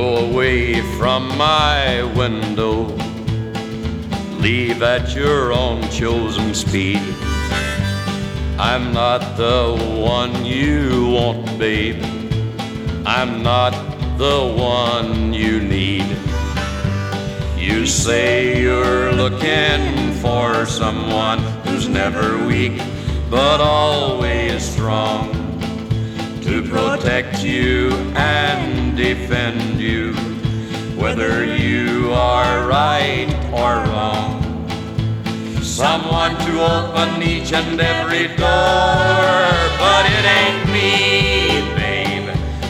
Go away from my window, leave at your own chosen speed. I'm not the one you want, babe. I'm not the one you need. You say you're looking for someone who's never weak, but always strong, to protect you and defend you, whether you are right or wrong. Someone to open each and every door, but it ain't me, babe.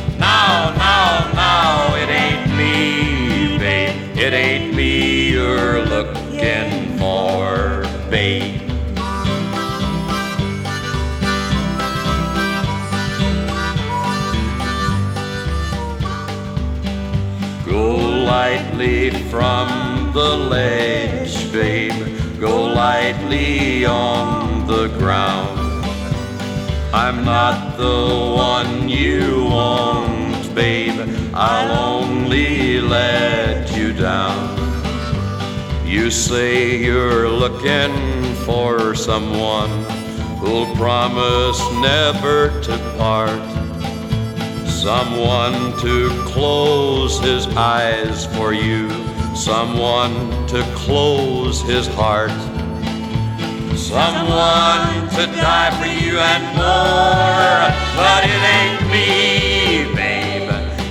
No, it ain't me, babe. It ain't me you're looking for, babe. Go lightly from the ledge, babe. Go lightly on the ground. I'm not the one you want, babe. I'll only let you down. You say you're looking for someone who'll promise never to part, someone to close his eyes for you, someone to close his heart, someone to die for you and more. But it ain't me, babe.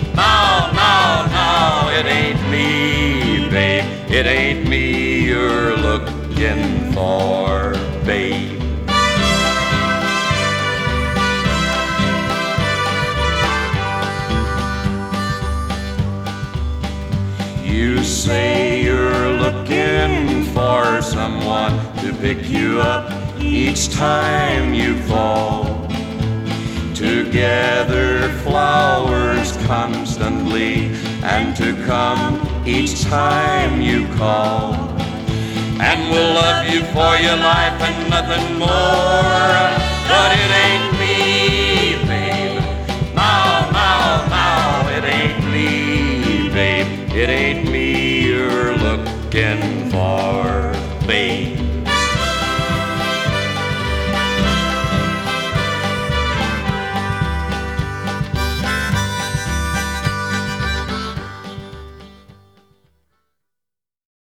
No, it ain't me, babe. It ain't me you're looking for, babe. You say you're looking for someone to pick you up each time you fall, to gather flowers constantly and to come each time you call, and will love you for your life and nothing more. But it ain't me, babe. No, it ain't me, babe. It ain't me you're looking for, babe.